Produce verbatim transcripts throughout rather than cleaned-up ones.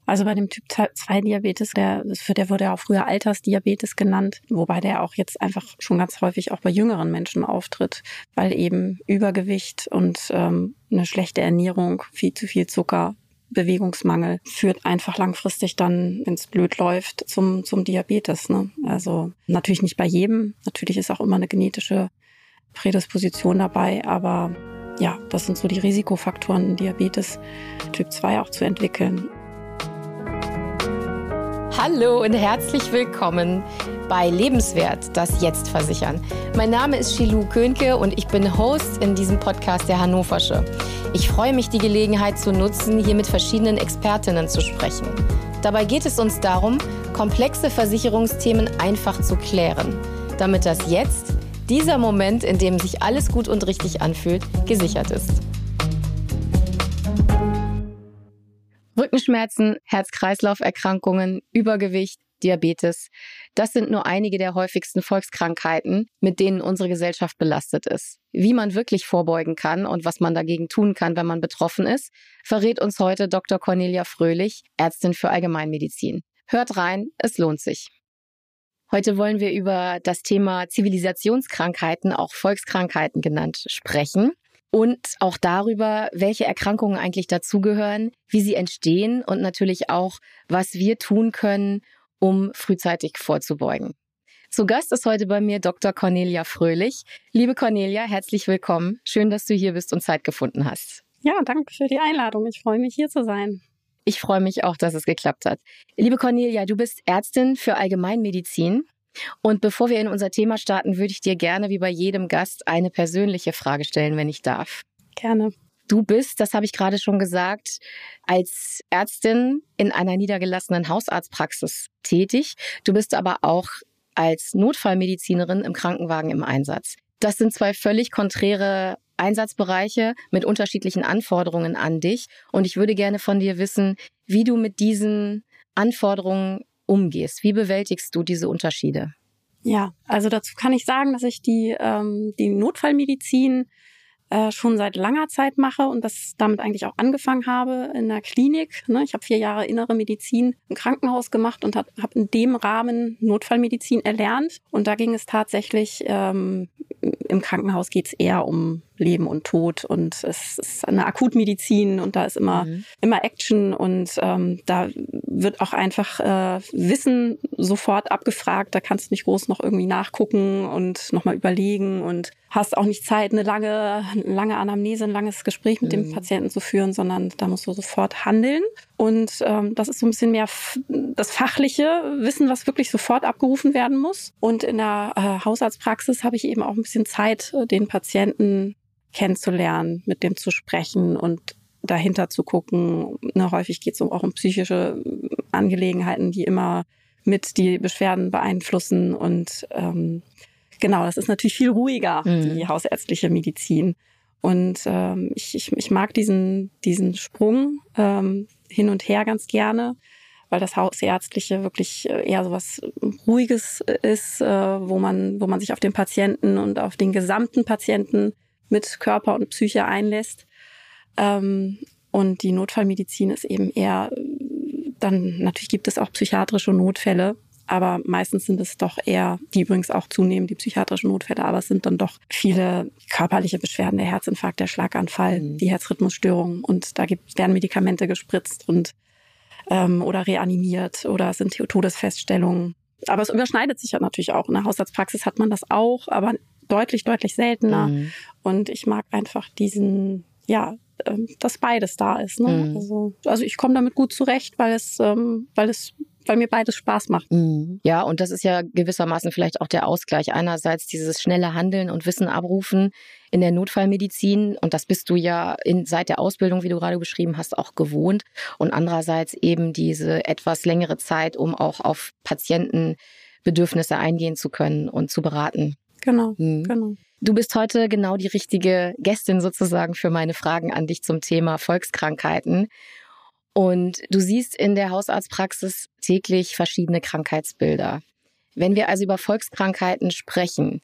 Also bei dem Typ zwei Diabetes, der, der wurde ja auch früher Altersdiabetes genannt, wobei der auch jetzt einfach schon ganz häufig auch bei jüngeren Menschen auftritt, weil eben Übergewicht und ähm, eine schlechte Ernährung, viel zu viel Zucker, Bewegungsmangel führt einfach langfristig dann, wenn es blöd läuft, zum zum Diabetes. Ne? Also natürlich nicht bei jedem, natürlich ist auch immer eine genetische Prädisposition dabei, aber ja, das sind so die Risikofaktoren, Diabetes Typ zwei auch zu entwickeln. Hallo und herzlich willkommen bei Lebenswert, das Jetzt versichern. Mein Name ist Shilu Könke und ich bin Host in diesem Podcast der Hannoversche. Ich freue mich, die Gelegenheit zu nutzen, hier mit verschiedenen Expertinnen zu sprechen. Dabei geht es uns darum, komplexe Versicherungsthemen einfach zu klären, damit das Jetzt, dieser Moment, in dem sich alles gut und richtig anfühlt, gesichert ist. Rückenschmerzen, Herz-Kreislauf-Erkrankungen, Übergewicht, Diabetes. Das sind nur einige der häufigsten Volkskrankheiten, mit denen unsere Gesellschaft belastet ist. Wie man wirklich vorbeugen kann und was man dagegen tun kann, wenn man betroffen ist, verrät uns heute Doktor Cornelia Fröhlich, Ärztin für Allgemeinmedizin. Hört rein, es lohnt sich. Heute wollen wir über das Thema Zivilisationskrankheiten, auch Volkskrankheiten genannt, sprechen. Und auch darüber, welche Erkrankungen eigentlich dazugehören, wie sie entstehen und natürlich auch, was wir tun können, um frühzeitig vorzubeugen. Zu Gast ist heute bei mir Doktor Cornelia Fröhlich. Liebe Cornelia, herzlich willkommen. Schön, dass du hier bist und Zeit gefunden hast. Ja, danke für die Einladung. Ich freue mich, hier zu sein. Ich freue mich auch, dass es geklappt hat. Liebe Cornelia, du bist Ärztin für Allgemeinmedizin. Und bevor wir in unser Thema starten, würde ich dir gerne wie bei jedem Gast eine persönliche Frage stellen, wenn ich darf. Gerne. Du bist, das habe ich gerade schon gesagt, als Ärztin in einer niedergelassenen Hausarztpraxis tätig. Du bist aber auch als Notfallmedizinerin im Krankenwagen im Einsatz. Das sind zwei völlig konträre Einsatzbereiche mit unterschiedlichen Anforderungen an dich. Und ich würde gerne von dir wissen, wie du mit diesen Anforderungen umgehst. Wie bewältigst du diese Unterschiede? Ja, also dazu kann ich sagen, dass ich die, ähm, die Notfallmedizin äh, schon seit langer Zeit mache und das damit eigentlich auch angefangen habe in der Klinik. Ne? Ich habe vier Jahre innere Medizin im Krankenhaus gemacht und habe hab in dem Rahmen Notfallmedizin erlernt. Und da ging es tatsächlich, ähm, im Krankenhaus geht es eher um Leben und Tod und es ist eine Akutmedizin und da ist immer mhm. immer Action und ähm, da wird auch einfach äh, Wissen sofort abgefragt. Da kannst du nicht groß noch irgendwie nachgucken und nochmal überlegen und hast auch nicht Zeit, eine lange lange Anamnese, ein langes Gespräch mit mhm. dem Patienten zu führen, sondern da musst du sofort handeln. Und ähm, das ist so ein bisschen mehr f- das fachliche Wissen, was wirklich sofort abgerufen werden muss. Und in der äh, Hausarztpraxis habe ich eben auch ein bisschen Zeit, den Patienten kennenzulernen, mit dem zu sprechen und dahinter zu gucken. Ne, häufig geht es auch um psychische Angelegenheiten, die immer mit die Beschwerden beeinflussen. Und ähm, genau, das ist natürlich viel ruhiger, mhm. die hausärztliche Medizin. Und ähm, ich, ich, ich mag diesen, diesen Sprung ähm, hin und her ganz gerne, weil das Hausärztliche wirklich eher so was Ruhiges ist, äh, wo man, wo man sich auf den Patienten und auf den gesamten Patienten mit Körper und Psyche einlässt. Ähm, und die Notfallmedizin ist eben eher, dann natürlich gibt es auch psychiatrische Notfälle, aber meistens sind es doch eher, die übrigens auch zunehmen, die psychiatrischen Notfälle, aber es sind dann doch viele körperliche Beschwerden, der Herzinfarkt, der Schlaganfall, mhm. die Herzrhythmusstörungen und da gibt, werden Medikamente gespritzt und ähm, oder reanimiert oder es sind Todesfeststellungen. Aber es überschneidet sich ja natürlich auch. In der Hausarztpraxis hat man das auch, aber deutlich, deutlich seltener. Mhm. Und ich mag einfach diesen, ja, ähm, dass beides da ist. Ne? Mhm. Also, also ich komme damit gut zurecht, weil es, ähm, weil es weil mir beides Spaß macht. Mhm. Ja, und das ist ja gewissermaßen vielleicht auch der Ausgleich. Einerseits dieses schnelle Handeln und Wissen abrufen in der Notfallmedizin. Und das bist du ja in, seit der Ausbildung, wie du gerade beschrieben hast, auch gewohnt. Und andererseits eben diese etwas längere Zeit, um auch auf Patientenbedürfnisse eingehen zu können und zu beraten. Genau, mhm. genau. Du bist heute genau die richtige Gästin sozusagen für meine Fragen an dich zum Thema Volkskrankheiten. Und du siehst in der Hausarztpraxis täglich verschiedene Krankheitsbilder. Wenn wir also über Volkskrankheiten sprechen,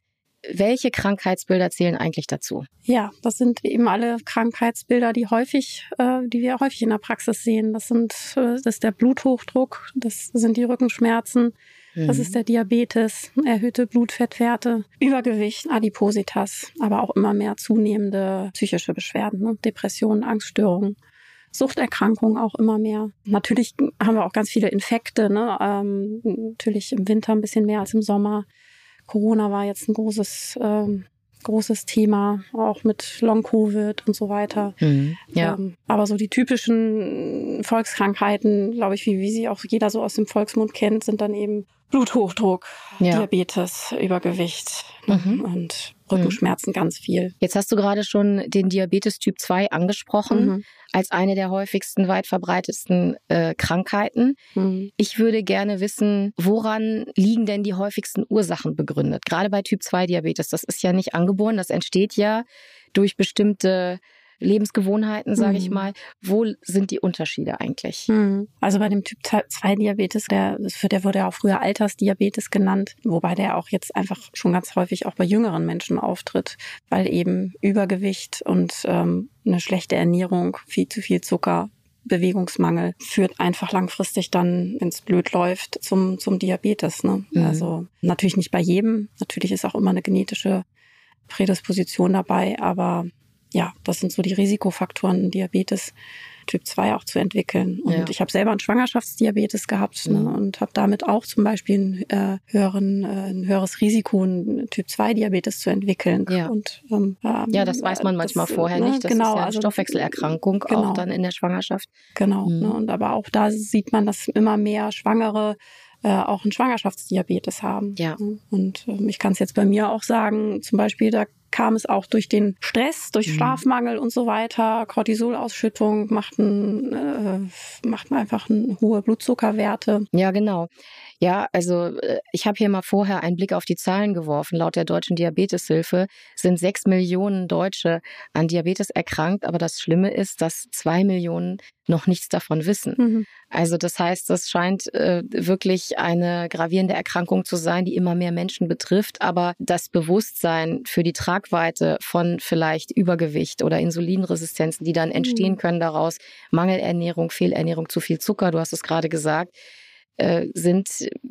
Welche Krankheitsbilder zählen eigentlich dazu? Ja, das sind eben alle Krankheitsbilder, die häufig, äh, die wir häufig in der Praxis sehen. Das sind, äh, das ist der Bluthochdruck, das sind die Rückenschmerzen, mhm. das ist der Diabetes, erhöhte Blutfettwerte, Übergewicht, Adipositas, aber auch immer mehr zunehmende psychische Beschwerden, ne? Depressionen, Angststörungen. Suchterkrankungen auch immer mehr. Natürlich haben wir auch ganz viele Infekte, ne? Ähm, natürlich im Winter ein bisschen mehr als im Sommer. Corona war jetzt ein großes, ähm, großes Thema, auch mit Long-Covid und so weiter. Mhm, ja. Ähm, aber so die typischen Volkskrankheiten, glaube ich, wie, wie sie auch jeder so aus dem Volksmund kennt, sind dann eben Bluthochdruck, ja. Diabetes, Übergewicht mhm. und Rückenschmerzen mhm. ganz viel. Jetzt hast du gerade schon den Diabetes Typ zwei angesprochen, mhm. als eine der häufigsten, weit verbreitetsten äh, Krankheiten. Mhm. Ich würde gerne wissen, woran liegen denn die häufigsten Ursachen begründet? Gerade bei Typ zwei Diabetes, das ist ja nicht angeboren, das entsteht ja durch bestimmte Lebensgewohnheiten, sage mhm. ich mal. Wo sind die Unterschiede eigentlich? Mhm. Also bei dem Typ zwei Diabetes, der, für der wurde ja auch früher Altersdiabetes genannt, wobei der auch jetzt einfach schon ganz häufig auch bei jüngeren Menschen auftritt, weil eben Übergewicht und ähm, eine schlechte Ernährung, viel zu viel Zucker, Bewegungsmangel führt einfach langfristig dann, wenn es blöd läuft, zum, zum Diabetes. Ne? Mhm. Also natürlich nicht bei jedem, natürlich ist auch immer eine genetische Prädisposition dabei, aber ja, das sind so die Risikofaktoren, Diabetes Typ zwei auch zu entwickeln. Und ja. ich habe selber einen Schwangerschaftsdiabetes gehabt mhm. ne, und habe damit auch zum Beispiel ein, äh, höheren, äh, ein höheres Risiko, einen Typ zwei Diabetes zu entwickeln. Ja, und, ähm, ja das weiß man manchmal das, vorher ne, nicht. Das genau, ist ja eine also, Stoffwechselerkrankung genau, auch dann in der Schwangerschaft. Genau, mhm. ne, und aber auch da sieht man, dass immer mehr Schwangere äh, auch einen Schwangerschaftsdiabetes haben. Ja. Und äh, ich kann es jetzt bei mir auch sagen, zum Beispiel, da kam es auch durch den Stress, durch Schlafmangel und so weiter. Cortisolausschüttung macht, ein, äh, macht einfach eine hohe Blutzuckerwerte. Ja, genau. Ja, also ich habe hier mal vorher einen Blick auf die Zahlen geworfen. Laut der Deutschen Diabeteshilfe sind sechs Millionen Deutsche an Diabetes erkrankt. Aber das Schlimme ist, dass zwei Millionen noch nichts davon wissen. Mhm. Also das heißt, das scheint äh, wirklich eine gravierende Erkrankung zu sein, die immer mehr Menschen betrifft. Aber das Bewusstsein für die Tragweite von vielleicht Übergewicht oder Insulinresistenzen, die dann entstehen mhm. können daraus, Mangelernährung, Fehlernährung, zu viel Zucker, du hast es gerade gesagt, äh, sind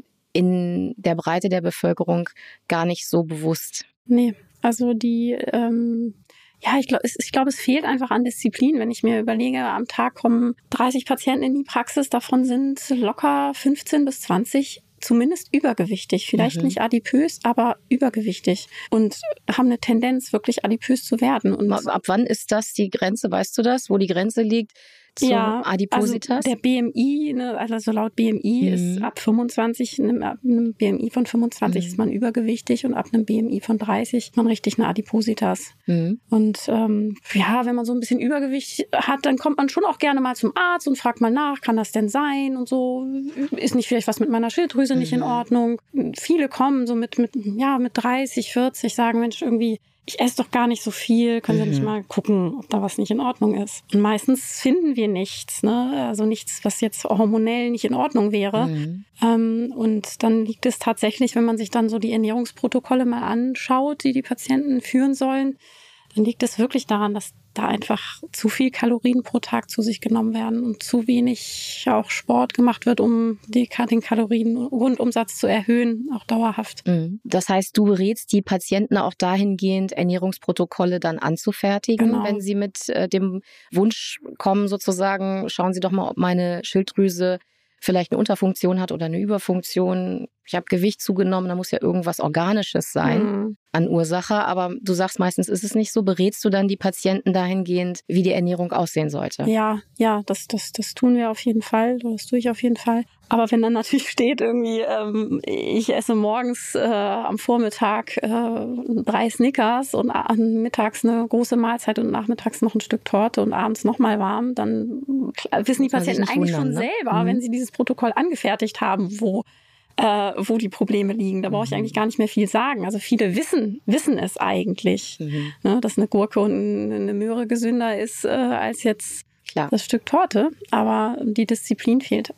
in der Breite der Bevölkerung gar nicht so bewusst. Nee, also die... Ähm Ja, ich glaube, es, ich glaube, es fehlt einfach an Disziplin. Wenn ich mir überlege, am Tag kommen dreißig Patienten in die Praxis, davon sind locker fünfzehn bis zwanzig zumindest übergewichtig. Vielleicht mhm. nicht adipös, aber übergewichtig und haben eine Tendenz, wirklich adipös zu werden. Und ab wann ist das die Grenze? Weißt du das, wo die Grenze liegt? Zum ja, Adipositas? Also der B M I, ne, also laut B M I mhm. ist ab fünfundzwanzig, ab einem B M I von fünfundzwanzig mhm. ist man übergewichtig und ab einem B M I von dreißig hat man richtig eine Adipositas. Mhm. Und ähm, ja, wenn man so ein bisschen Übergewicht hat, dann kommt man schon auch gerne mal zum Arzt und fragt mal nach, kann das denn sein und so, ist nicht vielleicht was mit meiner Schilddrüse mhm. nicht in Ordnung? Viele kommen so mit, mit, ja, mit dreißig, vierzig, sagen, Mensch, irgendwie ich esse doch gar nicht so viel, können Sie mhm. nicht mal gucken, ob da was nicht in Ordnung ist. Und meistens finden wir nichts, ne? Also nichts, was jetzt hormonell nicht in Ordnung wäre. Mhm. Ähm, und dann liegt es tatsächlich, wenn man sich dann so die Ernährungsprotokolle mal anschaut, die die Patienten führen sollen, dann liegt es wirklich daran, dass da einfach zu viel Kalorien pro Tag zu sich genommen werden und zu wenig auch Sport gemacht wird, um die, den Kalorienrundumsatz zu erhöhen, auch dauerhaft. Das heißt, du berätst die Patienten auch dahingehend, Ernährungsprotokolle dann anzufertigen, genau. wenn sie mit äh, dem Wunsch kommen sozusagen, schauen Sie doch mal, ob meine Schilddrüse vielleicht eine Unterfunktion hat oder eine Überfunktion. Ich habe Gewicht zugenommen, da muss ja irgendwas Organisches sein mhm. an Ursache. Aber du sagst, meistens ist es nicht so. Berätst du dann die Patienten dahingehend, wie die Ernährung aussehen sollte? Ja, ja, das, das, das tun wir auf jeden Fall. Das tue ich auf jeden Fall. Aber wenn dann natürlich steht irgendwie, ähm, ich esse morgens äh, am Vormittag äh, drei Snickers und äh, mittags eine große Mahlzeit und nachmittags noch ein Stück Torte und abends nochmal warm, dann wissen die Patienten eigentlich wundern, schon ne? selber, mhm. wenn sie dieses Protokoll angefertigt haben, wo Äh, wo die Probleme liegen. Da brauche ich eigentlich gar nicht mehr viel sagen. Also viele wissen wissen es eigentlich, mhm. ne, dass eine Gurke und eine Möhre gesünder ist äh, als jetzt Klar. das Stück Torte. Aber die Disziplin fehlt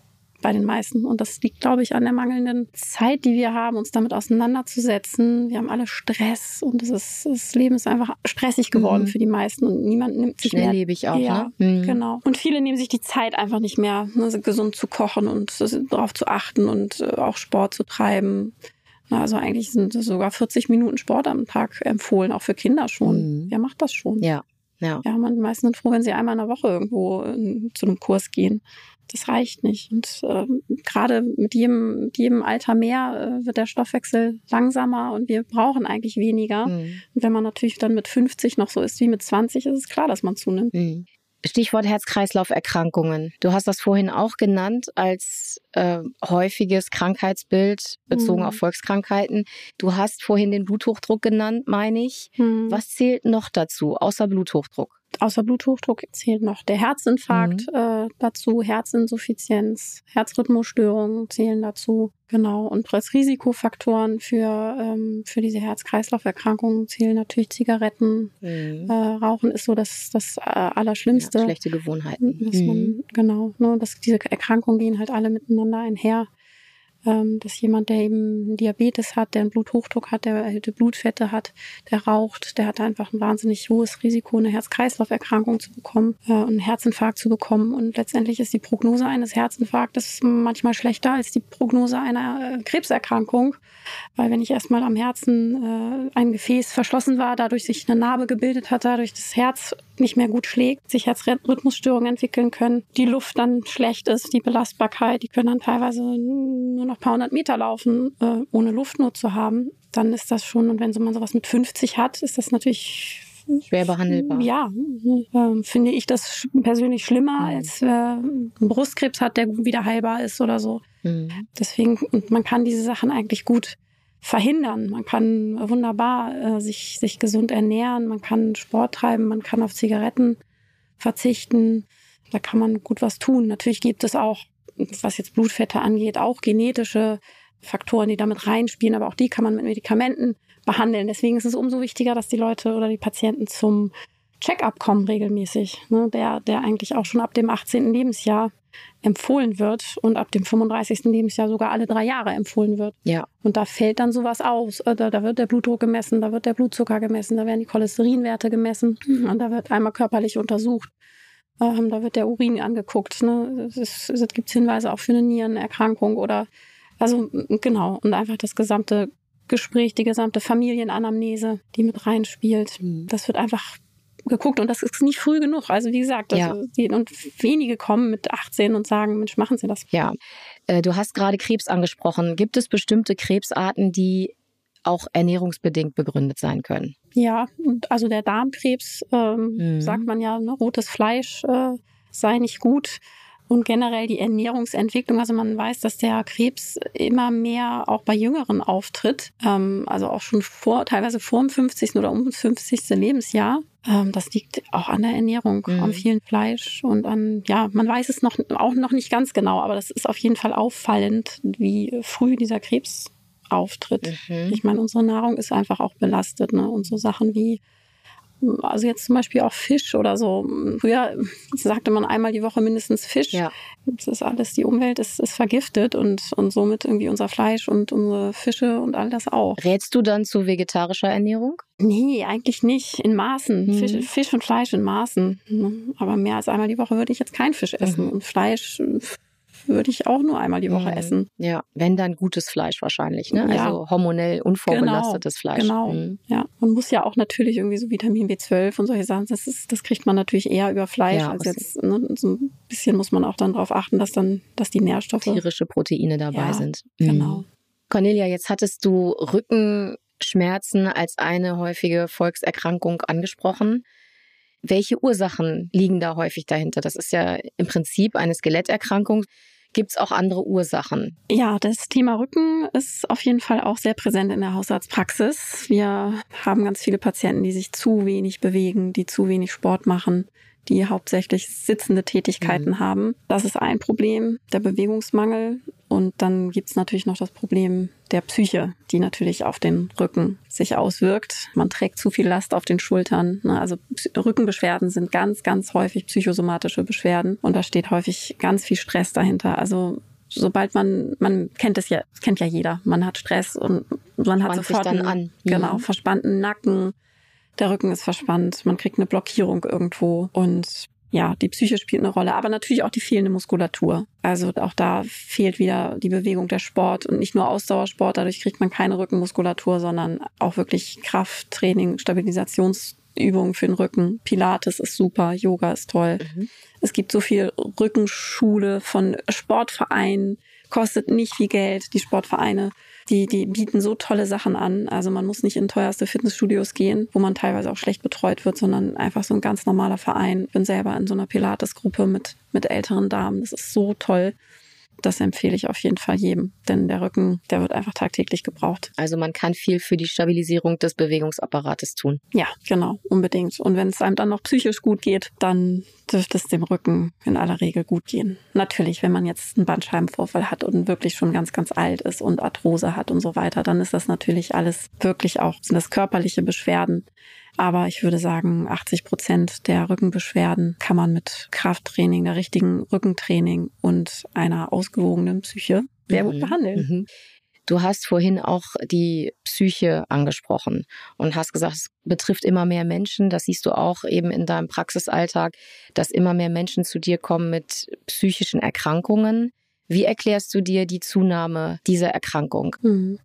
bei den meisten. Und das liegt, glaube ich, an der mangelnden Zeit, die wir haben, uns damit auseinanderzusetzen. Wir haben alle Stress und es ist, das Leben ist einfach stressig geworden mhm. für die meisten und niemand nimmt sich mehr. Schnelllebig auch, ja, ne? Mhm. Genau. Und viele nehmen sich die Zeit einfach nicht mehr, ne, gesund zu kochen und darauf zu achten und äh, auch Sport zu treiben. Na, also eigentlich sind sogar vierzig Minuten Sport am Tag empfohlen, auch für Kinder schon. Mhm. Wer macht das schon? Ja. Ja. Ja, man, die meisten sind froh, wenn sie einmal in der Woche irgendwo in, zu einem Kurs gehen. Das reicht nicht. Und äh, gerade mit jedem, mit jedem Alter mehr äh, wird der Stoffwechsel langsamer und wir brauchen eigentlich weniger. Mhm. Und wenn man natürlich dann mit fünfzig noch so ist wie mit zwanzig, ist es klar, dass man zunimmt. Mhm. Stichwort Herz-Kreislauf-Erkrankungen. Du hast das vorhin auch genannt als äh, häufiges Krankheitsbild bezogen mhm. auf Volkskrankheiten. Du hast vorhin den Bluthochdruck genannt, meine ich. Mhm. Was zählt noch dazu, außer Bluthochdruck? Außer Bluthochdruck zählt noch der Herzinfarkt mhm. äh, dazu, Herzinsuffizienz, Herzrhythmusstörungen zählen dazu. Genau. Und als Risikofaktoren für, ähm, für diese Herz-Kreislauf-Erkrankungen zählen natürlich Zigaretten. Mhm. Äh, Rauchen ist so das, das äh, Allerschlimmste. Ja, schlechte Gewohnheiten. Dass man, mhm. Genau. Ne, dass diese Erkrankungen gehen halt alle miteinander einher. Ähm, dass jemand, der eben Diabetes hat, der einen Bluthochdruck hat, der erhöhte Blutfette hat, der raucht, der hat einfach ein wahnsinnig hohes Risiko, eine Herz-Kreislauf-Erkrankung zu bekommen, äh, einen Herzinfarkt zu bekommen. Und letztendlich ist die Prognose eines Herzinfarktes manchmal schlechter als die Prognose einer äh, Krebserkrankung. Weil wenn ich erstmal am Herzen äh, ein Gefäß verschlossen war, dadurch sich eine Narbe gebildet hat, dadurch das Herz nicht mehr gut schlägt, sich Herzrhythmusstörungen entwickeln können, die Luft dann schlecht ist, die Belastbarkeit, die können dann teilweise nur noch ein paar hundert Meter laufen, äh, ohne Luft nur zu haben, dann ist das schon, und wenn so man sowas mit fünfzig hat, ist das natürlich schwer behandelbar. Ja, äh, finde ich das persönlich schlimmer, mhm. als äh, ein Brustkrebs hat, der wieder heilbar ist oder so. Mhm. Deswegen, und man kann diese Sachen eigentlich gut verhindern. Man kann wunderbar äh, sich, sich gesund ernähren, man kann Sport treiben, man kann auf Zigaretten verzichten. Da kann man gut was tun. Natürlich gibt es auch, was jetzt Blutfette angeht, auch genetische Faktoren, die damit reinspielen, aber auch die kann man mit Medikamenten behandeln. Deswegen ist es umso wichtiger, dass die Leute oder die Patienten zum Check-up kommen regelmäßig, ne, der, der eigentlich auch schon ab dem achtzehnten Lebensjahr empfohlen wird und ab dem fünfunddreißigsten Lebensjahr sogar alle drei Jahre empfohlen wird. Ja. Und da fällt dann sowas aus. Da, da wird der Blutdruck gemessen, da wird der Blutzucker gemessen, da werden die Cholesterinwerte gemessen und da wird einmal körperlich untersucht. Ähm, da wird der Urin angeguckt. Ne? Es, es gibt Hinweise auch für eine Nierenerkrankung oder, also genau, und einfach das gesamte Gespräch, die gesamte Familienanamnese, die mit reinspielt. Mhm. Das wird einfach geguckt und das ist nicht früh genug. Also wie gesagt, das, ja. die, und wenige kommen mit achtzehn und sagen, Mensch, machen Sie das. Ja, äh, du hast gerade Krebs angesprochen. Gibt es bestimmte Krebsarten, die auch ernährungsbedingt begründet sein können? Ja, und also der Darmkrebs, ähm, mhm. sagt man ja, ne, rotes Fleisch äh, sei nicht gut. Und generell die Ernährungsentwicklung, also man weiß, dass der Krebs immer mehr auch bei Jüngeren auftritt, ähm, also auch schon vor, teilweise vor dem fünfzigsten oder um das fünfzigsten Lebensjahr. Ähm, das liegt auch an der Ernährung, mhm. am vielen Fleisch und an, ja, man weiß es noch auch noch nicht ganz genau, aber das ist auf jeden Fall auffallend, wie früh dieser Krebs auftritt. Mhm. Ich meine, unsere Nahrung ist einfach auch belastet, ne? Und so Sachen wie, also jetzt zum Beispiel auch Fisch oder so. Früher sagte man einmal die Woche mindestens Fisch. Ja. Das ist alles, die Umwelt ist, ist vergiftet und, und somit irgendwie unser Fleisch und unsere Fische und all das auch. Rätst du dann zu vegetarischer Ernährung? Nee, eigentlich nicht. In Maßen. Mhm. Fisch, Fisch und Fleisch in Maßen. Aber mehr als einmal die Woche würde ich jetzt kein Fisch essen. Mhm. Und Fleisch würde ich auch nur einmal die Woche mhm. essen. Ja, wenn dann gutes Fleisch wahrscheinlich, ne? Ja. Also hormonell unvorbelastetes genau. Fleisch. Genau, mhm. ja. Man muss ja auch natürlich irgendwie so Vitamin B zwölf und solche Sachen, das, ist, das kriegt man natürlich eher über Fleisch ja, als jetzt, ne? So ein bisschen muss man auch dann darauf achten, dass dann, dass die Nährstoffe... tierische Proteine dabei ja, sind. Mhm. Genau. Cornelia, jetzt hattest du Rückenschmerzen als eine häufige Volkserkrankung angesprochen. Welche Ursachen liegen da häufig dahinter? Das ist ja im Prinzip eine Skeletterkrankung. Gibt es auch andere Ursachen? Ja, das Thema Rücken ist auf jeden Fall auch sehr präsent in der Hausarztpraxis. Wir haben ganz viele Patienten, die sich zu wenig bewegen, die zu wenig Sport machen, die hauptsächlich sitzende Tätigkeiten mhm. haben. Das ist ein Problem, der Bewegungsmangel. Und dann gibt es natürlich noch das Problem der Psyche, die natürlich auf den Rücken sich auswirkt. Man trägt zu viel Last auf den Schultern. Also Rückenbeschwerden sind ganz, ganz häufig psychosomatische Beschwerden. Und da steht häufig ganz viel Stress dahinter. Also sobald man, man kennt es ja, kennt ja jeder, man hat Stress und man hat Spannt sofort sich dann einen, an. genau, Mhm. verspannten Nacken, der Rücken ist verspannt, man kriegt eine Blockierung irgendwo und ja, die Psyche spielt eine Rolle, aber natürlich auch die fehlende Muskulatur. Also auch da fehlt wieder die Bewegung, der Sport und nicht nur Ausdauersport, dadurch kriegt man keine Rückenmuskulatur, sondern auch wirklich Krafttraining, Stabilisationsübungen für den Rücken. Pilates ist super, Yoga ist toll. Mhm. Es gibt so viel Rückenschule von Sportvereinen, kostet nicht viel Geld, die Sportvereine. Die, die bieten so tolle Sachen an. Also man muss nicht in teuerste Fitnessstudios gehen, wo man teilweise auch schlecht betreut wird, sondern einfach so ein ganz normaler Verein. Ich bin selber in so einer Pilates-Gruppe mit, mit älteren Damen. Das ist so toll. Das empfehle ich auf jeden Fall jedem, denn der Rücken, der wird einfach tagtäglich gebraucht. Also man kann viel für die Stabilisierung des Bewegungsapparates tun. Ja, genau, unbedingt. Und wenn es einem dann noch psychisch gut geht, dann dürfte es dem Rücken in aller Regel gut gehen. Natürlich, wenn man jetzt einen Bandscheibenvorfall hat und wirklich schon ganz, ganz alt ist und Arthrose hat und so weiter, dann ist das natürlich alles wirklich auch, sind das körperliche Beschwerden. Aber ich würde sagen, achtzig Prozent der Rückenbeschwerden kann man mit Krafttraining, der richtigen Rückentraining und einer ausgewogenen Psyche sehr gut behandeln. Mhm. Du hast vorhin auch die Psyche angesprochen und hast gesagt, es betrifft immer mehr Menschen. Das siehst du auch eben in deinem Praxisalltag, dass immer mehr Menschen zu dir kommen mit psychischen Erkrankungen. Wie erklärst du dir die Zunahme dieser Erkrankung? Mhm.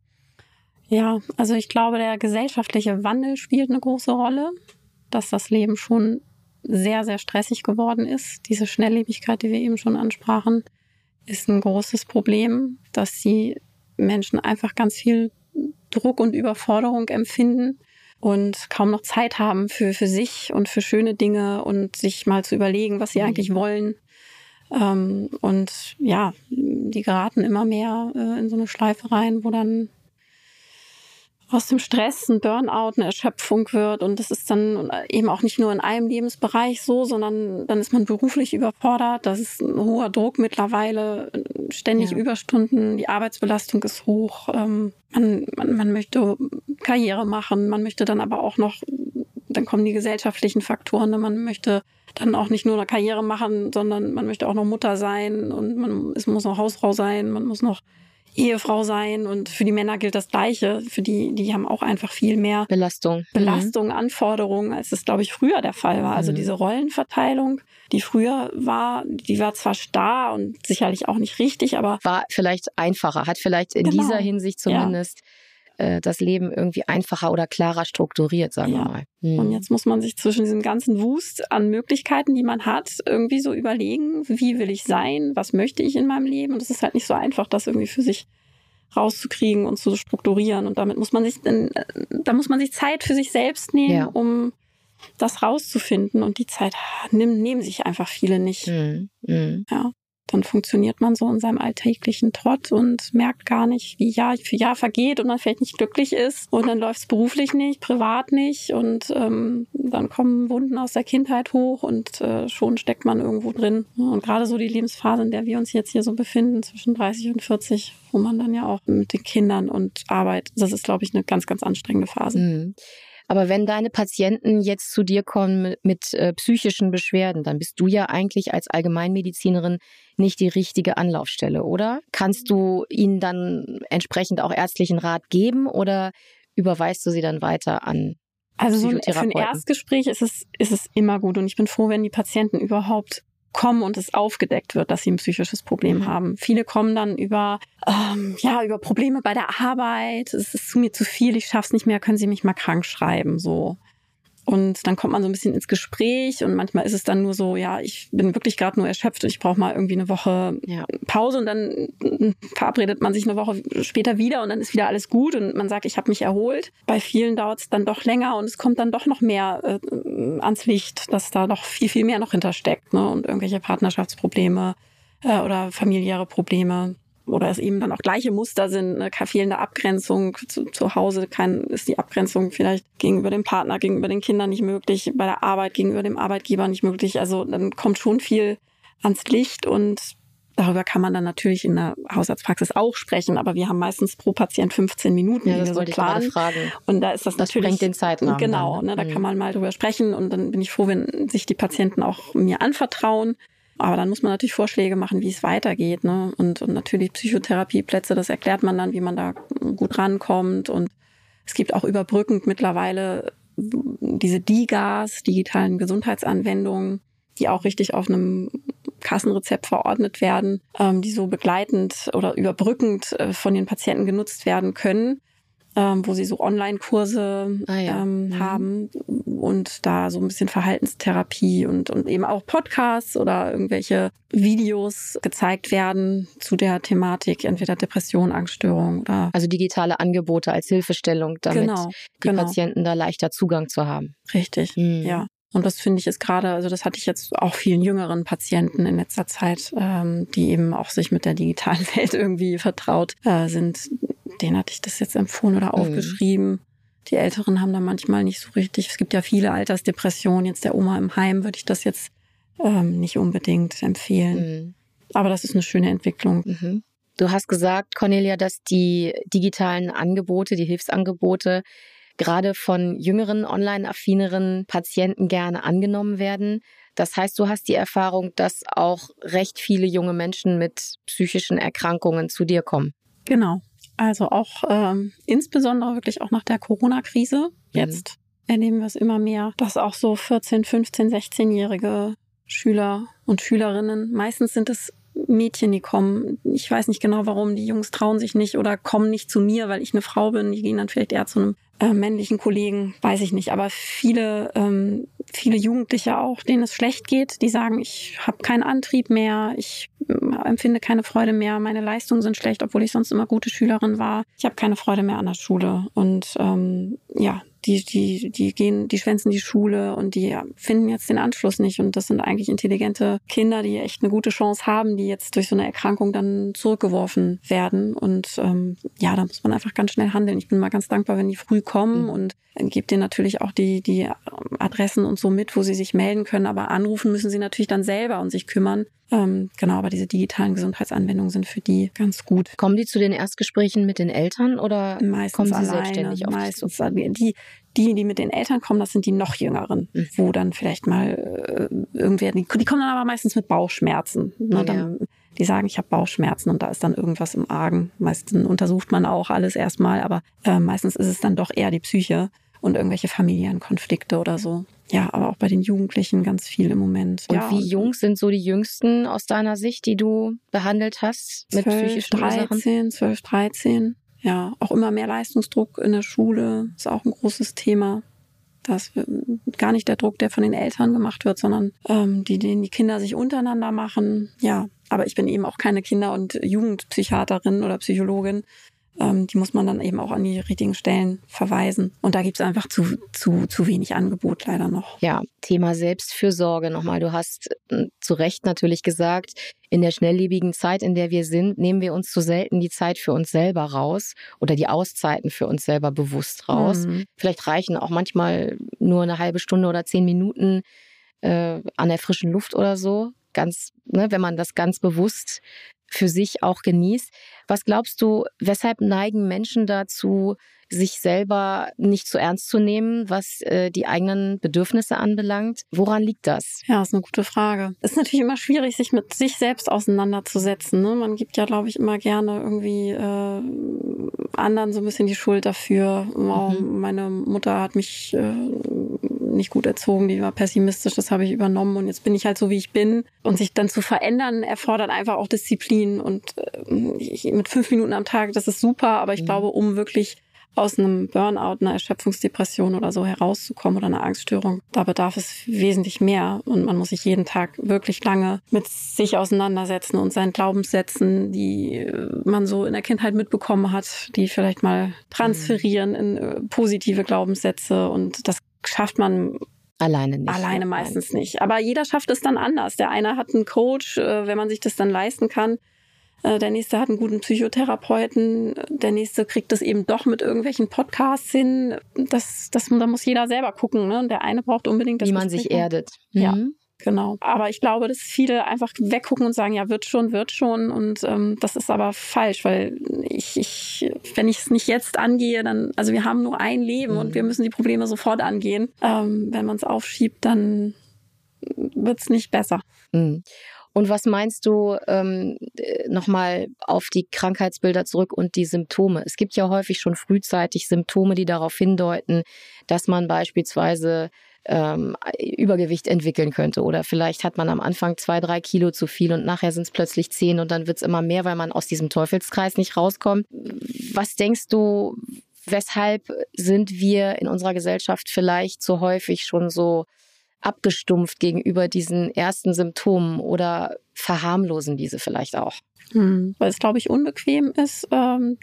Ja, also ich glaube, der gesellschaftliche Wandel spielt eine große Rolle, dass das Leben schon sehr, sehr stressig geworden ist. Diese Schnelllebigkeit, die wir eben schon ansprachen, ist ein großes Problem, dass die Menschen einfach ganz viel Druck und Überforderung empfinden und kaum noch Zeit haben für, für sich und für schöne Dinge und sich mal zu überlegen, was sie mhm. eigentlich wollen. Ähm, und ja, die geraten immer mehr äh, in so eine Schleife rein, wo dann aus dem Stress ein Burnout, eine Erschöpfung wird. Und das ist dann eben auch nicht nur in einem Lebensbereich so, sondern dann ist man beruflich überfordert. Das ist ein hoher Druck mittlerweile, ständig ja. Überstunden, die Arbeitsbelastung ist hoch. Ähm, man, man, man möchte Karriere machen, man möchte dann aber auch noch, dann kommen die gesellschaftlichen Faktoren, man möchte dann auch nicht nur eine Karriere machen, sondern man möchte auch noch Mutter sein und man es muss noch Hausfrau sein, man muss noch Ehefrau sein und für die Männer gilt das Gleiche. Für die, die haben auch einfach viel mehr Belastung, Belastung, mhm. Anforderungen, als es, glaube ich, früher der Fall war. Also mhm. diese Rollenverteilung, die früher war, die war zwar starr und sicherlich auch nicht richtig, aber war vielleicht einfacher, hat vielleicht in genau. dieser Hinsicht zumindest ja. das Leben irgendwie einfacher oder klarer strukturiert, sagen ja. wir mal. Hm. Und jetzt muss man sich zwischen diesem ganzen Wust an Möglichkeiten, die man hat, irgendwie so überlegen, wie will ich sein, was möchte ich in meinem Leben? Und es ist halt nicht so einfach, das irgendwie für sich rauszukriegen und zu strukturieren. Und damit muss man sich, da muss man sich Zeit für sich selbst nehmen, ja. um das rauszufinden. Und die Zeit nehmen, nehmen sich einfach viele nicht. Hm. Hm. Ja. Dann funktioniert man so in seinem alltäglichen Trott und merkt gar nicht, wie Jahr für Jahr vergeht und man vielleicht nicht glücklich ist. Und dann läuft es beruflich nicht, privat nicht und ähm, dann kommen Wunden aus der Kindheit hoch und äh, schon steckt man irgendwo drin. Und gerade so die Lebensphase, in der wir uns jetzt hier so befinden, zwischen dreißig und vierzig, wo man dann ja auch mit den Kindern und Arbeit, das ist, glaube ich, eine ganz, ganz anstrengende Phase. Mhm. Aber wenn deine Patienten jetzt zu dir kommen mit, mit äh, psychischen Beschwerden, dann bist du ja eigentlich als Allgemeinmedizinerin nicht die richtige Anlaufstelle, oder? Kannst du ihnen dann entsprechend auch ärztlichen Rat geben oder überweist du sie dann weiter an Also so Psychotherapeuten? Für ein Erstgespräch ist es, ist es immer gut und ich bin froh, wenn die Patienten überhaupt kommen und es aufgedeckt wird, dass sie ein psychisches Problem mhm. haben. Viele kommen dann über ähm, ja über Probleme bei der Arbeit. Es ist mir zu viel, ich schaff's nicht mehr. Können Sie mich mal krank schreiben? So. Und dann kommt man so ein bisschen ins Gespräch und manchmal ist es dann nur so, ja, ich bin wirklich gerade nur erschöpft und ich brauche mal irgendwie eine Woche ja. Pause und dann verabredet man sich eine Woche später wieder und dann ist wieder alles gut und man sagt, ich habe mich erholt. Bei vielen dauert es dann doch länger und es kommt dann doch noch mehr äh, ans Licht, dass da noch viel, viel mehr noch hintersteckt, ne? Und irgendwelche Partnerschaftsprobleme äh, oder familiäre Probleme. Oder es eben dann auch gleiche Muster sind, eine fehlende Abgrenzung zu, zu Hause, kann, ist die Abgrenzung vielleicht gegenüber dem Partner, gegenüber den Kindern nicht möglich, bei der Arbeit gegenüber dem Arbeitgeber nicht möglich. Also dann kommt schon viel ans Licht und darüber kann man dann natürlich in der Hausarztpraxis auch sprechen, aber wir haben meistens pro Patient fünfzehn Minuten, ja, die das wir so wollte planen. Ich gerade fragen. Und da ist das, das natürlich sprengt den Zeitrahmen. Genau, dann, ne, da mhm. kann man mal drüber sprechen und dann bin ich froh, wenn sich die Patienten auch mir anvertrauen. Aber dann muss man natürlich Vorschläge machen, wie es weitergeht, ne? Und, und natürlich Psychotherapieplätze, das erklärt man dann, wie man da gut rankommt. Und es gibt auch überbrückend mittlerweile diese D I G As, digitalen Gesundheitsanwendungen, die auch richtig auf einem Kassenrezept verordnet werden, ähm, die so begleitend oder überbrückend äh, von den Patienten genutzt werden können, ähm, wo sie so Online-Kurse ah, ja. ähm, mhm. haben und da so ein bisschen Verhaltenstherapie und, und eben auch Podcasts oder irgendwelche Videos gezeigt werden zu der Thematik, entweder Depression, Angststörung oder... Also digitale Angebote als Hilfestellung, damit genau, die genau. Patienten da leichter Zugang zu haben. Richtig, mhm. ja. Und das finde ich ist gerade, also das hatte ich jetzt auch vielen jüngeren Patienten in letzter Zeit, ähm, die eben auch sich mit der digitalen Welt irgendwie vertraut äh, sind. Denen hatte ich das jetzt empfohlen oder aufgeschrieben. Mhm. Die Älteren haben da manchmal nicht so richtig, es gibt ja viele Altersdepressionen. Jetzt der Oma im Heim würde ich das jetzt ähm, nicht unbedingt empfehlen. Mhm. Aber das ist eine schöne Entwicklung. Mhm. Du hast gesagt, Cornelia, dass die digitalen Angebote, die Hilfsangebote gerade von jüngeren, online-affineren Patienten gerne angenommen werden. Das heißt, du hast die Erfahrung, dass auch recht viele junge Menschen mit psychischen Erkrankungen zu dir kommen. Genau. Also auch ähm, insbesondere wirklich auch nach der Corona-Krise. Jetzt mhm. erleben wir es immer mehr, dass auch so vierzehn-, fünfzehn-, sechzehnjährige Schüler und Schülerinnen, meistens sind es Mädchen, die kommen. Ich weiß nicht genau, warum. Die Jungs trauen sich nicht oder kommen nicht zu mir, weil ich eine Frau bin. Die gehen dann vielleicht eher zu einem äh, männlichen Kollegen. Weiß ich nicht. Aber viele, ähm, viele Jugendliche auch, denen es schlecht geht, die sagen, ich habe keinen Antrieb mehr, ich äh, empfinde keine Freude mehr, meine Leistungen sind schlecht, obwohl ich sonst immer gute Schülerin war. Ich habe keine Freude mehr an der Schule. Und ähm, ja, Die, die, die gehen, die schwänzen die Schule und die finden jetzt den Anschluss nicht. Und das sind eigentlich intelligente Kinder, die echt eine gute Chance haben, die jetzt durch so eine Erkrankung dann zurückgeworfen werden. Und ähm, ja, da muss man einfach ganz schnell handeln. Ich bin mal ganz dankbar, wenn die früh kommen mhm. und gebe denen natürlich auch die, die Adressen und so mit, wo sie sich melden können. Aber anrufen müssen sie natürlich dann selber und sich kümmern. Ähm, genau, aber diese digitalen Gesundheitsanwendungen sind für die ganz gut. Kommen die zu den Erstgesprächen mit den Eltern oder meistens kommen sie alleine, selbstständig auf meistens die, die, die mit den Eltern kommen, das sind die noch Jüngeren, mhm. wo dann vielleicht mal äh, irgendwer, die, die kommen dann aber meistens mit Bauchschmerzen. Ne? Ja. Dann, die sagen, ich habe Bauchschmerzen und da ist dann irgendwas im Argen. Meistens untersucht man auch alles erstmal, aber äh, meistens ist es dann doch eher die Psyche und irgendwelche familiären Konflikte oder so. Ja, aber auch bei den Jugendlichen ganz viel im Moment. Und ja, wie jung sind so die Jüngsten aus deiner Sicht, die du behandelt hast mit psychischen Ursachen? dreizehn, zwölf, dreizehn. Ja, auch immer mehr Leistungsdruck in der Schule ist auch ein großes Thema. Das ist gar nicht der Druck, der von den Eltern gemacht wird, sondern ähm, die, den die Kinder sich untereinander machen. Ja, aber ich bin eben auch keine Kinder- und Jugendpsychiaterin oder Psychologin. Ähm, die muss man dann eben auch an die richtigen Stellen verweisen. Und da gibt es einfach zu, zu, zu wenig Angebot leider noch. Ja, Thema Selbstfürsorge nochmal. Du hast äh, zu Recht natürlich gesagt, in der schnelllebigen Zeit, in der wir sind, nehmen wir uns zu selten die Zeit für uns selber raus oder die Auszeiten für uns selber bewusst raus. Mhm. Vielleicht reichen auch manchmal nur eine halbe Stunde oder zehn Minuten äh, an der frischen Luft oder so. Ganz, ne, wenn man das ganz bewusst für sich auch genießt. Was glaubst du, weshalb neigen Menschen dazu, sich selber nicht zu ernst zu nehmen, was äh, die eigenen Bedürfnisse anbelangt? Woran liegt das? Ja, ist eine gute Frage. Es ist natürlich immer schwierig, sich mit sich selbst auseinanderzusetzen. Ne? Man gibt ja, glaube ich, immer gerne irgendwie äh, anderen so ein bisschen die Schuld dafür. Oh, mhm. Meine Mutter hat mich äh, nicht gut erzogen, die war pessimistisch, das habe ich übernommen und jetzt bin ich halt so, wie ich bin. Und sich dann zu verändern, erfordert einfach auch Disziplin. Und äh, ich, mit fünf Minuten am Tag, das ist super, aber ich mhm. glaube, um wirklich aus einem Burnout, einer Erschöpfungsdepression oder so herauszukommen oder einer Angststörung, da bedarf es wesentlich mehr. Und man muss sich jeden Tag wirklich lange mit sich auseinandersetzen und seinen Glaubenssätzen, die man so in der Kindheit mitbekommen hat, die vielleicht mal transferieren in positive Glaubenssätze. Und das schafft man Alleine nicht. Alleine meistens nicht. Aber jeder schafft es dann anders. Der eine hat einen Coach, wenn man sich das dann leisten kann. Der nächste hat einen guten Psychotherapeuten. Der nächste kriegt das eben doch mit irgendwelchen Podcasts hin. Das, das, da muss jeder selber gucken. Ne? Der eine braucht unbedingt das Wie man sich erdet. Mhm. Ja, genau. Aber ich glaube, dass viele einfach weggucken und sagen, ja, wird schon, wird schon. Und ähm, das ist aber falsch, weil ich, ich wenn ich es nicht jetzt angehe, dann, also wir haben nur ein Leben mhm. und wir müssen die Probleme sofort angehen. Ähm, wenn man es aufschiebt, dann wird es nicht besser. Mhm. Und was meinst du, ähm, nochmal auf die Krankheitsbilder zurück und die Symptome? Es gibt ja häufig schon frühzeitig Symptome, die darauf hindeuten, dass man beispielsweise ähm, Übergewicht entwickeln könnte. Oder vielleicht hat man am Anfang zwei, drei Kilo zu viel und nachher sind es plötzlich zehn und dann wird es immer mehr, weil man aus diesem Teufelskreis nicht rauskommt. Was denkst du, weshalb sind wir in unserer Gesellschaft vielleicht so häufig schon so abgestumpft gegenüber diesen ersten Symptomen oder verharmlosen diese vielleicht auch? Hm. Weil es, glaube ich, unbequem ist, ähm,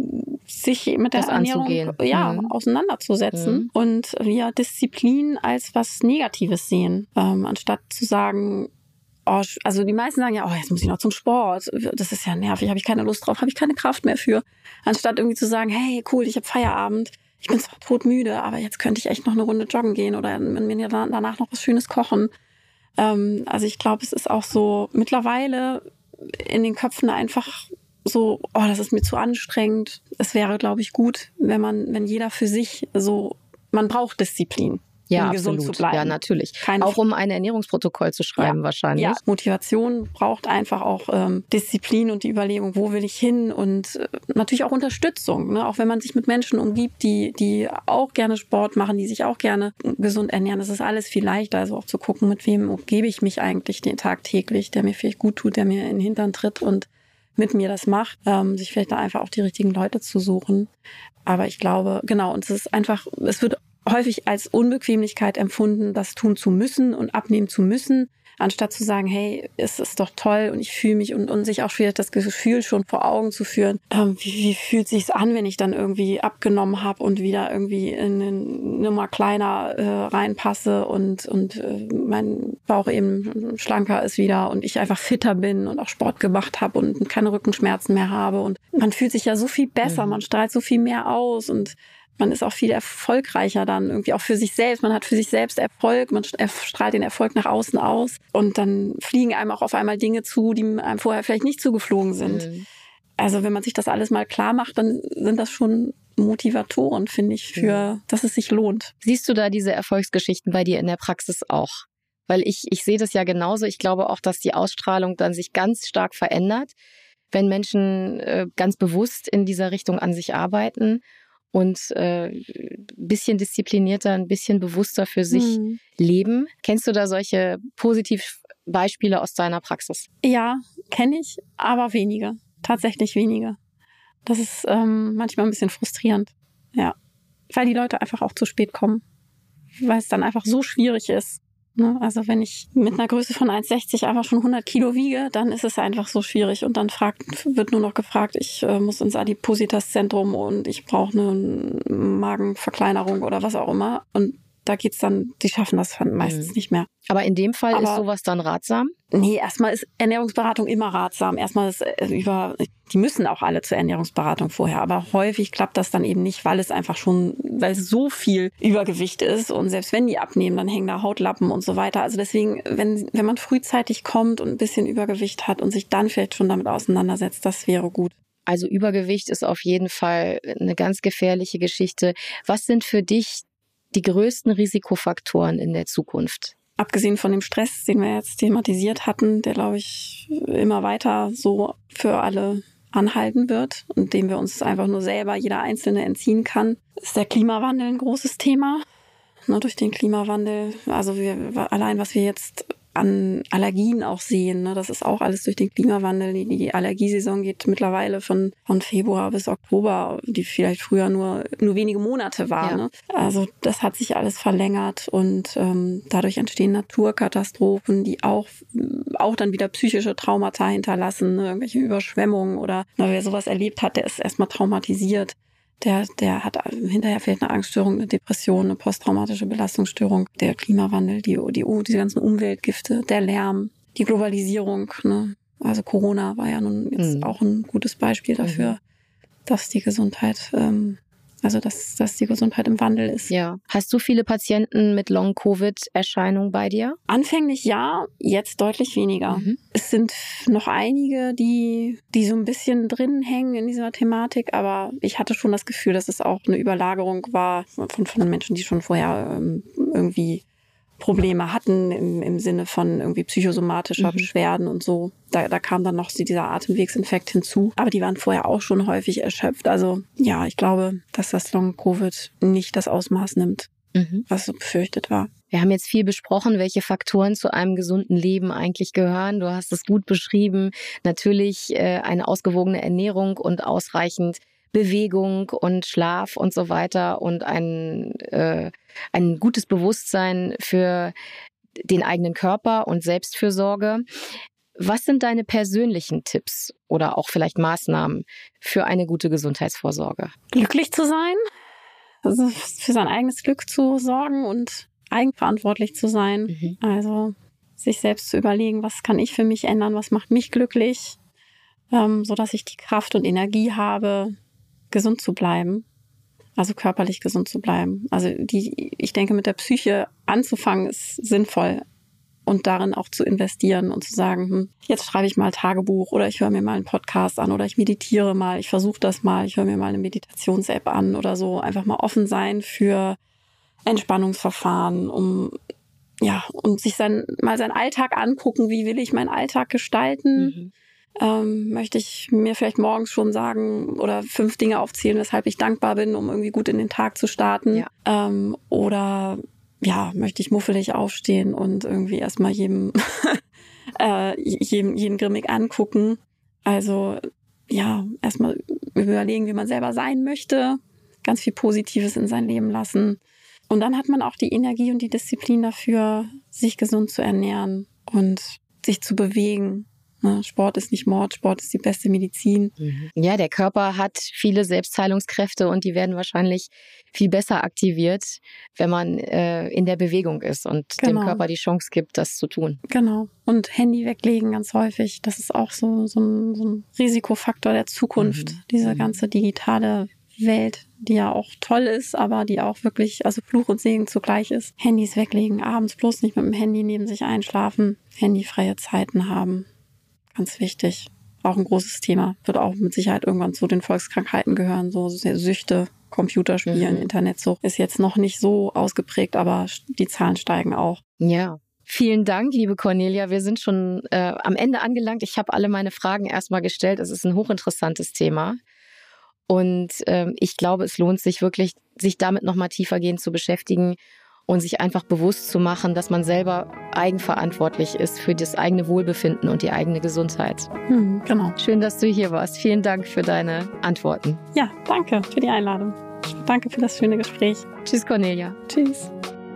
sich mit der Das Ernährung anzugehen. ja, Mhm. auseinanderzusetzen Mhm. und wir Disziplin als was Negatives sehen, ähm, anstatt zu sagen, oh, also die meisten sagen ja, oh, jetzt muss ich noch zum Sport, das ist ja nervig, habe ich keine Lust drauf, habe ich keine Kraft mehr für, anstatt irgendwie zu sagen, hey, cool, ich habe Feierabend, ich bin zwar todmüde, aber jetzt könnte ich echt noch eine Runde joggen gehen oder mir danach noch was Schönes kochen. Ähm, also ich glaube, es ist auch so mittlerweile in den Köpfen einfach so, oh, das ist mir zu anstrengend. Es wäre, glaube ich, gut, wenn man, wenn jeder für sich so, man braucht Disziplin, Ja, um gesund absolut. zu bleiben. Ja, natürlich. Keine auch um ein Ernährungsprotokoll zu schreiben ja, wahrscheinlich. Ja, Motivation braucht einfach auch ähm, Disziplin und die Überlegung, wo will ich hin und äh, natürlich auch Unterstützung, ne? Auch wenn man sich mit Menschen umgibt, die die auch gerne Sport machen, die sich auch gerne gesund ernähren. Das ist alles viel leichter, also auch zu gucken, mit wem umgebe ich mich eigentlich den Tag täglich, der mir vielleicht gut tut, der mir in den Hintern tritt und mit mir das macht, ähm, sich vielleicht da einfach auch die richtigen Leute zu suchen. Aber ich glaube, genau, und es ist einfach, es wird häufig als Unbequemlichkeit empfunden, das tun zu müssen und abnehmen zu müssen, anstatt zu sagen, hey, es ist doch toll und ich fühle mich und, und sich auch schwierig das Gefühl schon vor Augen zu führen. Ähm, wie, wie fühlt es sich an, wenn ich dann irgendwie abgenommen habe und wieder irgendwie in eine Nummer kleiner äh, reinpasse und, und äh, mein Bauch eben schlanker ist wieder und ich einfach fitter bin und auch Sport gemacht habe und keine Rückenschmerzen mehr habe. Und man fühlt sich ja so viel besser, Mhm. man strahlt so viel mehr aus und man ist auch viel erfolgreicher dann irgendwie auch für sich selbst. Man hat für sich selbst Erfolg, man strahlt den Erfolg nach außen aus und dann fliegen einem auch auf einmal Dinge zu, die einem vorher vielleicht nicht zugeflogen sind. Mhm. Also wenn man sich das alles mal klar macht, dann sind das schon Motivatoren, finde ich, für, mhm. dass es sich lohnt. Siehst du da diese Erfolgsgeschichten bei dir in der Praxis auch? Weil ich, ich sehe das ja genauso. Ich glaube auch, dass die Ausstrahlung dann sich ganz stark verändert, wenn Menschen äh, ganz bewusst in dieser Richtung an sich arbeiten und äh, ein bisschen disziplinierter, ein bisschen bewusster für sich hm. leben. Kennst du da solche Positivbeispiele aus deiner Praxis? Ja, kenne ich, aber wenige. Tatsächlich wenige. Das ist ähm, manchmal ein bisschen frustrierend. Ja, weil die Leute einfach auch zu spät kommen. Weil es dann einfach so schwierig ist. Ne? Also wenn ich mit einer Größe von eins sechzig einfach schon hundert Kilo wiege, dann ist es einfach so schwierig. Und dann fragt, wird nur noch gefragt, ich äh, muss ins Adipositas-Zentrum und ich brauche eine Magenverkleinerung oder was auch immer. Und da geht's dann, die schaffen das meistens mhm. nicht mehr. Aber in dem Fall Aber ist sowas dann ratsam? Nee, erstmal ist Ernährungsberatung immer ratsam. Erstmal ist äh, über, die müssen auch alle zur Ernährungsberatung vorher. Aber häufig klappt das dann eben nicht, weil es einfach schon, weil es so viel Übergewicht ist. Und selbst wenn die abnehmen, dann hängen da Hautlappen und so weiter. Also deswegen, wenn, wenn man frühzeitig kommt und ein bisschen Übergewicht hat und sich dann vielleicht schon damit auseinandersetzt, das wäre gut. Also Übergewicht ist auf jeden Fall eine ganz gefährliche Geschichte. Was sind für dich die größten Risikofaktoren in der Zukunft? Abgesehen von dem Stress, den wir jetzt thematisiert hatten, der, glaube ich, immer weiter so für alle anhalten wird und dem wir uns einfach nur selber, jeder Einzelne, entziehen kann, ist der Klimawandel ein großes Thema. Ne, durch den Klimawandel, also wir, allein was wir jetzt an Allergien auch sehen, ne, das ist auch alles durch den Klimawandel. Die, die Allergiesaison geht mittlerweile von, von Februar bis Oktober, die vielleicht früher nur, nur wenige Monate war. Ja. Ne? Also das hat sich alles verlängert und ähm, dadurch entstehen Naturkatastrophen, die auch, auch dann wieder psychische Traumata hinterlassen, ne? Irgendwelche Überschwemmungen oder na, wer sowas erlebt hat, der ist erstmal traumatisiert. Der, der hat hinterher vielleicht eine Angststörung, eine Depression, eine posttraumatische Belastungsstörung. Der Klimawandel, die, die, die ganzen Umweltgifte, der Lärm, die Globalisierung. Ne? Also Corona war ja nun jetzt mhm. auch ein gutes Beispiel dafür, mhm. dass die Gesundheit, ähm, also dass, dass die Gesundheit im Wandel ist. Ja. Hast du viele Patienten mit Long-Covid-Erscheinungen bei dir? Anfänglich ja, jetzt deutlich weniger. Mhm. Es sind noch einige, die, die so ein bisschen drin hängen in dieser Thematik, aber ich hatte schon das Gefühl, dass es auch eine Überlagerung war von, von Menschen, die schon vorher ähm, irgendwie Probleme hatten im, im Sinne von irgendwie psychosomatischer Mhm. Beschwerden und so. Da, da kam dann noch so dieser Atemwegsinfekt hinzu. Aber die waren vorher auch schon häufig erschöpft. Also ja, ich glaube, dass das Long-Covid nicht das Ausmaß nimmt, Mhm. was so befürchtet war. Wir haben jetzt viel besprochen, welche Faktoren zu einem gesunden Leben eigentlich gehören. Du hast es gut beschrieben. Natürlich äh, eine ausgewogene Ernährung und ausreichend Bewegung und Schlaf und so weiter und ein, äh, ein gutes Bewusstsein für den eigenen Körper und Selbstfürsorge. Was sind deine persönlichen Tipps oder auch vielleicht Maßnahmen für eine gute Gesundheitsvorsorge? Glücklich zu sein, also für sein eigenes Glück zu sorgen und eigenverantwortlich zu sein. Mhm. Also sich selbst zu überlegen, was kann ich für mich ändern, was macht mich glücklich, ähm, sodass ich die Kraft und Energie habe, gesund zu bleiben, also körperlich gesund zu bleiben. Also die, ich denke, mit der Psyche anzufangen ist sinnvoll und darin auch zu investieren und zu sagen, hm, jetzt schreibe ich mal Tagebuch oder ich höre mir mal einen Podcast an oder ich meditiere mal, ich versuche das mal, ich höre mir mal eine Meditations-App an oder so. Einfach mal offen sein für Entspannungsverfahren, um ja, und sich sein, mal seinen Alltag angucken, wie will ich meinen Alltag gestalten. Mhm. Ähm, möchte ich mir vielleicht morgens schon sagen oder fünf Dinge aufzählen, weshalb ich dankbar bin, um irgendwie gut in den Tag zu starten. Ja. Ähm, oder ja, möchte ich muffelig aufstehen und irgendwie erstmal jedem, äh, jedem, jeden grimmig angucken. Also ja, erstmal überlegen, wie man selber sein möchte, ganz viel Positives in sein Leben lassen. Und dann hat man auch die Energie und die Disziplin dafür, sich gesund zu ernähren und sich zu bewegen. Sport ist nicht Mord, Sport ist die beste Medizin. Ja, der Körper hat viele Selbstheilungskräfte und die werden wahrscheinlich viel besser aktiviert, wenn man äh, in der Bewegung ist und Genau. dem Körper die Chance gibt, das zu tun. Genau. Und Handy weglegen ganz häufig. Das ist auch so, so, ein, so ein Risikofaktor der Zukunft. Mhm. Diese Mhm. ganze digitale Welt, die ja auch toll ist, aber die auch wirklich, also Fluch und Segen zugleich ist. Handys weglegen, abends bloß nicht mit dem Handy neben sich einschlafen, handyfreie Zeiten haben. Ganz wichtig. Auch ein großes Thema. Wird auch mit Sicherheit irgendwann zu den Volkskrankheiten gehören. So Süchte, Computerspielen, Mhm. Internetsucht ist jetzt noch nicht so ausgeprägt, aber die Zahlen steigen auch. Ja. Vielen Dank, liebe Cornelia. Wir sind schon äh, am Ende angelangt. Ich habe alle meine Fragen erstmal gestellt. Es ist ein hochinteressantes Thema. Und ähm, ich glaube, es lohnt sich wirklich, sich damit nochmal tiefergehend zu beschäftigen und sich einfach bewusst zu machen, dass man selber eigenverantwortlich ist für das eigene Wohlbefinden und die eigene Gesundheit. Hm, genau. Schön, dass du hier warst. Vielen Dank für deine Antworten. Ja, danke für die Einladung. Danke für das schöne Gespräch. Tschüss, Cornelia. Tschüss.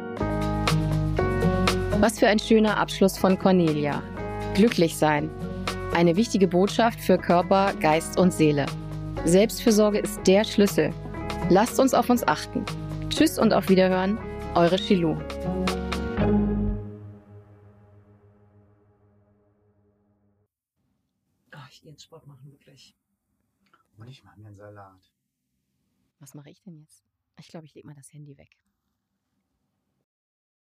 Was für ein schöner Abschluss von Cornelia. Glücklich sein. Eine wichtige Botschaft für Körper, Geist und Seele. Selbstfürsorge ist der Schlüssel. Lasst uns auf uns achten. Tschüss und auf Wiederhören. Eure Shilou. Ach, ich gehe jetzt Sport machen, wirklich. Und ich mache mir einen Salat. Was mache ich denn jetzt? Ich glaube, ich lege mal das Handy weg.